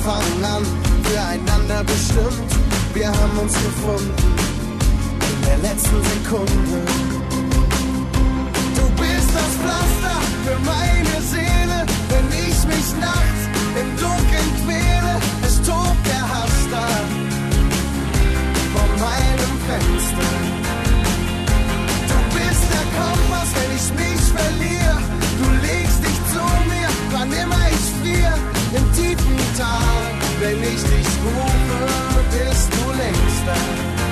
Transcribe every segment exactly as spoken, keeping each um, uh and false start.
Anfang an füreinander bestimmt. Wir haben uns gefunden in der letzten Sekunde. Du bist das Pflaster für meine Seele, wenn ich mich nachts im Dunkeln quäle. Es tobt der Hass da vor meinem Fenster. Du bist der Kompass, wenn ich mich verliere. Du legst dich zu mir, wann immer ich friere. Im tiefen Tal, wenn ich dich rufe, bist du längst da.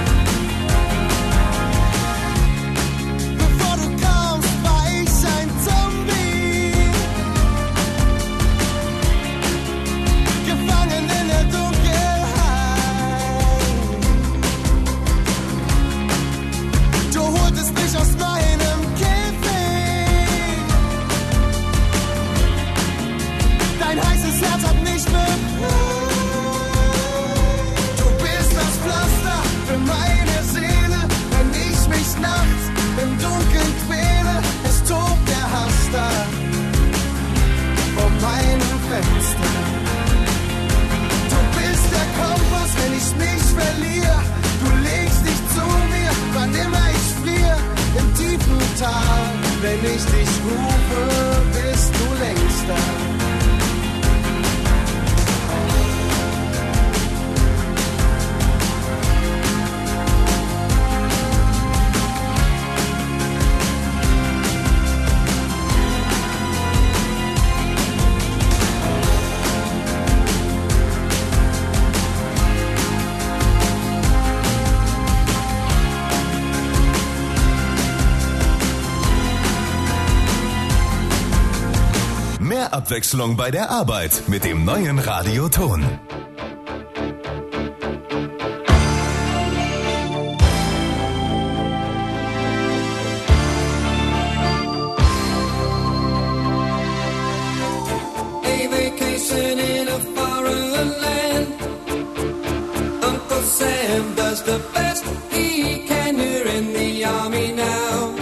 Bevor du kamst, war ich ein Zombie, gefangen in der Dunkelheit. Du holtest mich aus meinem Käfig, dein heißes Herz hat mich befreit. Du bist das Pflaster für meine Seele, wenn ich mich nachts im Dunkeln quäle. Es tobt der Hass da vor meinem Fenster. Du bist der Kompass, wenn ich mich verliere. Du legst dich zu mir, wann immer ich friere. Im tiefen Tal, wenn ich dich rufe, bist du längst da. Mehr Abwechslung bei der Arbeit mit dem neuen Radioton. A vacation in a foreign land. Uncle Sam does the best he can. You're in the army now.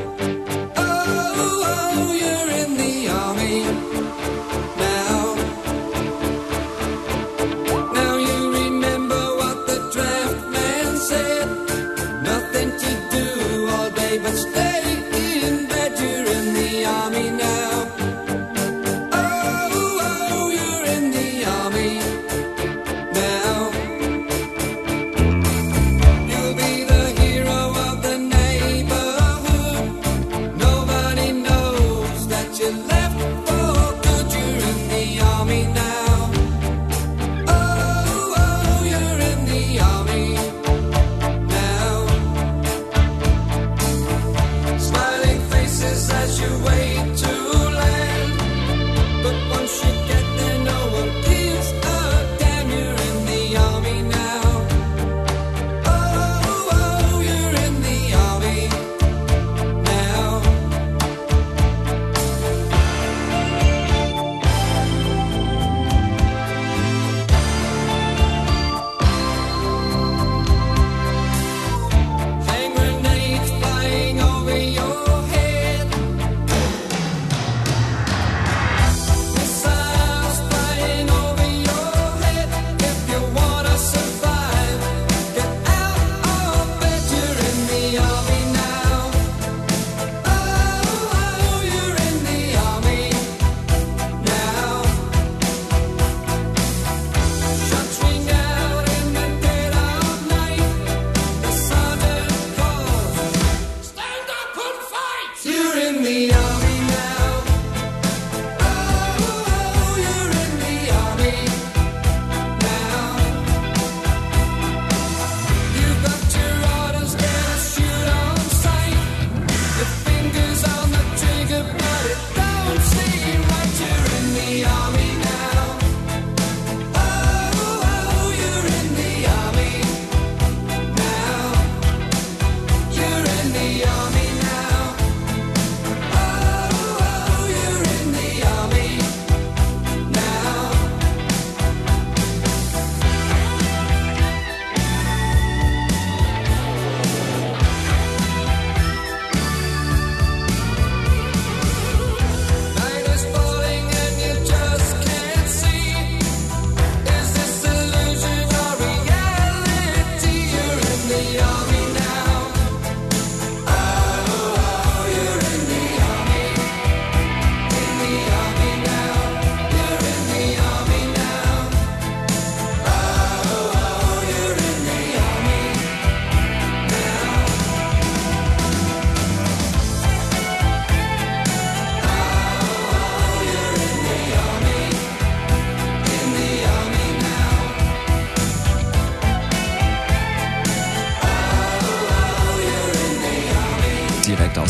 But stay in bed, you're in the army now. Oh, oh, you're in the army now.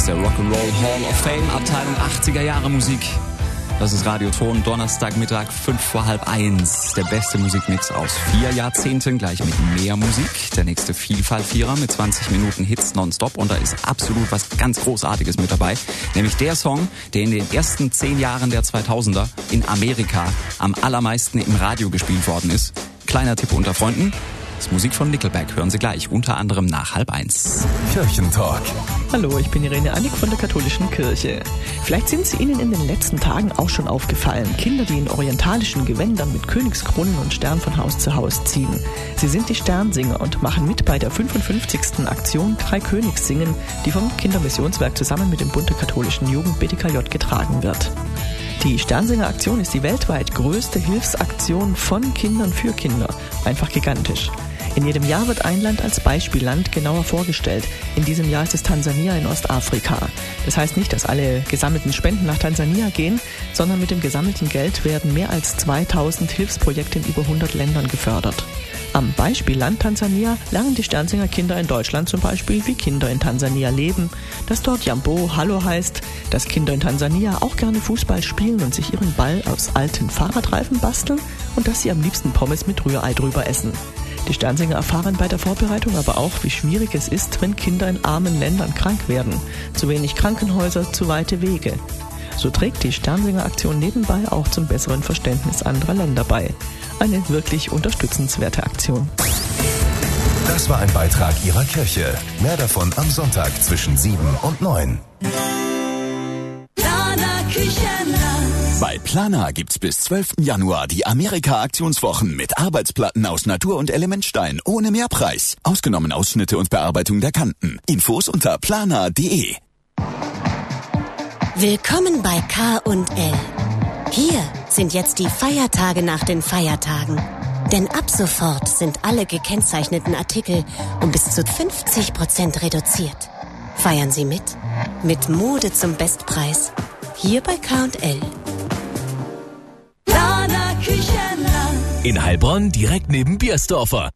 aus der Rock'n'Roll Hall of Fame, Abteilung achtziger Jahre Musik. Das ist Radioton, Donnerstagmittag, fünf vor halb eins. Der beste Musikmix aus vier Jahrzehnten, gleich mit mehr Musik. Der nächste Vielfalt-Vierer mit zwanzig Minuten Hits nonstop. Und da ist absolut was ganz Großartiges mit dabei. Nämlich der Song, der in den ersten zehn Jahren der zweitausender in Amerika am allermeisten im Radio gespielt worden ist. Kleiner Tipp unter Freunden. Das ist Musik von Nickelback. Hören Sie gleich, unter anderem nach halb eins. Kirchentalk. Hallo, ich bin Irene Annik von der Katholischen Kirche. Vielleicht sind Sie Ihnen in den letzten Tagen auch schon aufgefallen. Kinder, die in orientalischen Gewändern mit Königskronen und Stern von Haus zu Haus ziehen. Sie sind die Sternsinger und machen mit bei der fünfundfünfzigsten Aktion Drei Königs singen, die vom Kindermissionswerk zusammen mit dem Bund der katholischen Jugend B T K J getragen wird. Die Sternsinger-Aktion ist die weltweit größte Hilfsaktion von Kindern für Kinder. Einfach gigantisch. In jedem Jahr wird ein Land als Beispielland genauer vorgestellt. In diesem Jahr ist es Tansania in Ostafrika. Das heißt nicht, dass alle gesammelten Spenden nach Tansania gehen, sondern mit dem gesammelten Geld werden mehr als zweitausend Hilfsprojekte in über hundert Ländern gefördert. Am Beispielland Tansania lernen die Sternsinger-Kinder in Deutschland zum Beispiel, wie Kinder in Tansania leben, dass dort Jambo Hallo heißt, dass Kinder in Tansania auch gerne Fußball spielen und sich ihren Ball aus alten Fahrradreifen basteln und dass sie am liebsten Pommes mit Rührei drüber essen. Die Sternsinger erfahren bei der Vorbereitung aber auch, wie schwierig es ist, wenn Kinder in armen Ländern krank werden. Zu wenig Krankenhäuser, zu weite Wege. So trägt die Sternsinger-Aktion nebenbei auch zum besseren Verständnis anderer Länder bei. Eine wirklich unterstützenswerte Aktion. Das war ein Beitrag Ihrer Kirche. Mehr davon am Sonntag zwischen sieben und neun. Bei Plana gibt's bis zwölften Januar die Amerika-Aktionswochen mit Arbeitsplatten aus Natur- und Elementstein ohne Mehrpreis. Ausgenommen Ausschnitte und Bearbeitung der Kanten. Infos unter plana punkt de. Willkommen bei K und L. Hier sind jetzt die Feiertage nach den Feiertagen. Denn ab sofort sind alle gekennzeichneten Artikel um bis zu fünfzig Prozent reduziert. Feiern Sie mit? Mit Mode zum Bestpreis. Hier bei K und L. In Heilbronn direkt neben Biersdorfer.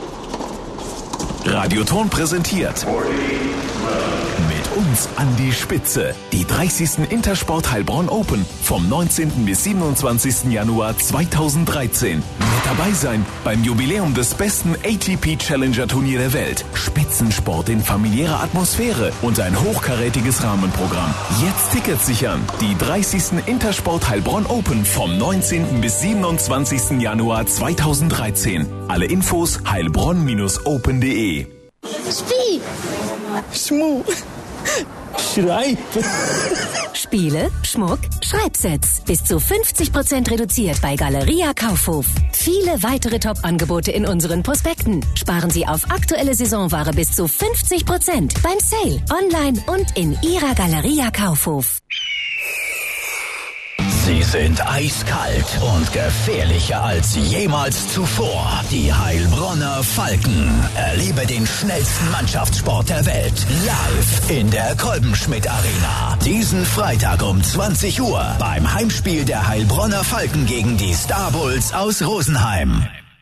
Radioton präsentiert. Mit uns an die Spitze. Die dreißigsten Intersport Heilbronn Open vom neunzehnten bis siebenundzwanzigsten Januar zweitausenddreizehn. Mit dabei sein beim Jubiläum des besten A T P Challenger Turnier der Welt. Spitzensport in familiärer Atmosphäre und ein hochkarätiges Rahmenprogramm. Jetzt Tickets sichern. Die dreißigsten Intersport Heilbronn Open vom neunzehnten bis siebenundzwanzigsten Januar zweitausenddreizehn. Alle Infos heilbronn Bindestrich open punkt de. Spiel. Schmu. Schreib. Spiele, Schmuck, Schreibsets. Bis zu fünfzig Prozent reduziert bei Galeria Kaufhof. Viele weitere Top-Angebote in unseren Prospekten. Sparen Sie auf aktuelle Saisonware bis zu fünfzig Prozent beim Sale, online und in Ihrer Galeria Kaufhof. Sie sind eiskalt und gefährlicher als jemals zuvor. Die Heilbronner Falken. Erlebe den schnellsten Mannschaftssport der Welt live in der Kolbenschmidt Arena. Diesen Freitag um zwanzig Uhr beim Heimspiel der Heilbronner Falken gegen die Star Bulls aus Rosenheim.